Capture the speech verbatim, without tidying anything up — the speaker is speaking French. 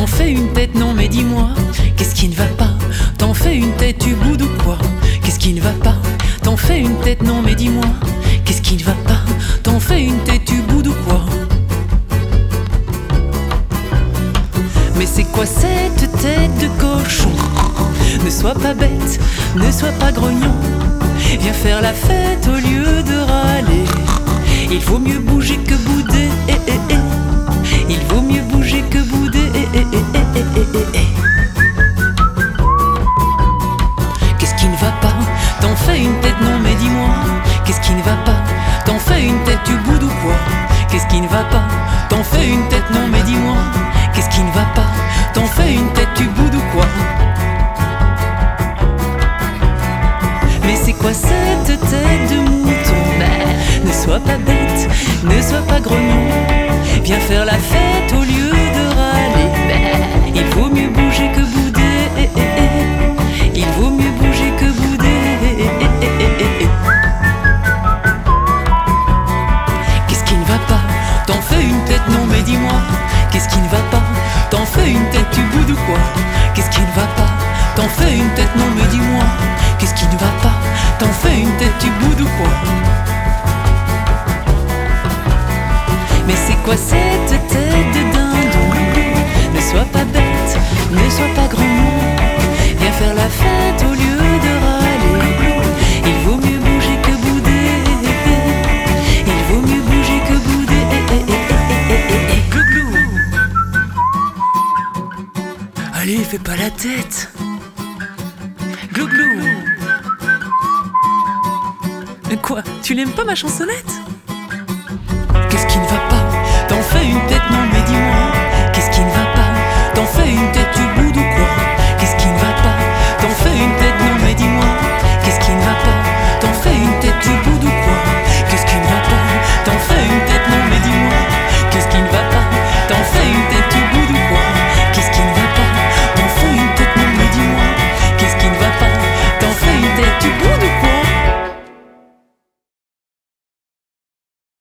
T'en fais une tête, non mais dis-moi, qu'est-ce qui ne va pas? T'en fais une tête, tu boudes ou quoi? Qu'est-ce qui ne va pas? T'en fais une tête, non mais dis-moi, qu'est-ce qui ne va pas? T'en fais une tête, tu boudes ou quoi? Mais c'est quoi cette tête de cochon? Ne sois pas bête, ne sois pas grognon. Viens faire la fête au lieu de râler. Il vaut mieux bouger que bouder, eh, eh, eh. Il vaut mieux bouger que bouder, eh, eh, eh, eh, eh, eh, eh, eh. Qu'est-ce qui ne va pas? T'en fais une tête, non mais dis-moi, qu'est-ce qui ne va pas? T'en fais une tête, tu boudes ou quoi? Qu'est-ce qui ne va pas? T'en fais une tête, non mais dis-moi, qu'est-ce qui ne va pas? T'en fais une tête, tu boudes ou quoi? Mais c'est quoi cette tête de mouton? Ben, ne sois pas bête, ne sois pas grognon. Viens faire la fête au lieu de râler. Ben, il vaut mieux bouger que bouder, eh, eh, eh. Il vaut mieux bouger que bouder, eh, eh, eh, eh, eh, eh. Qu'est-ce qui ne va pas? T'en fais une tête, non mais dis-moi, qu'est-ce qui ne va pas? T'en fais une tête, tu boudes ou quoi? Qu'est-ce qui ne va pas? T'en fais une tête, non mais dis-moi, qu'est-ce qui ne va pas? T'en fais une tête, tu boudes ou quoi? Mais c'est quoi cette tête de dindon? Ne sois pas bête, ne sois pas grognon. Viens faire la fête au lieu de râler. Il vaut mieux bouger que bouder. Il vaut mieux bouger que bouder. Glou glou. Allez, fais pas la tête. Glou glou. Quoi? Tu n'aimes pas ma chansonnette? Qu'est-ce qui ne va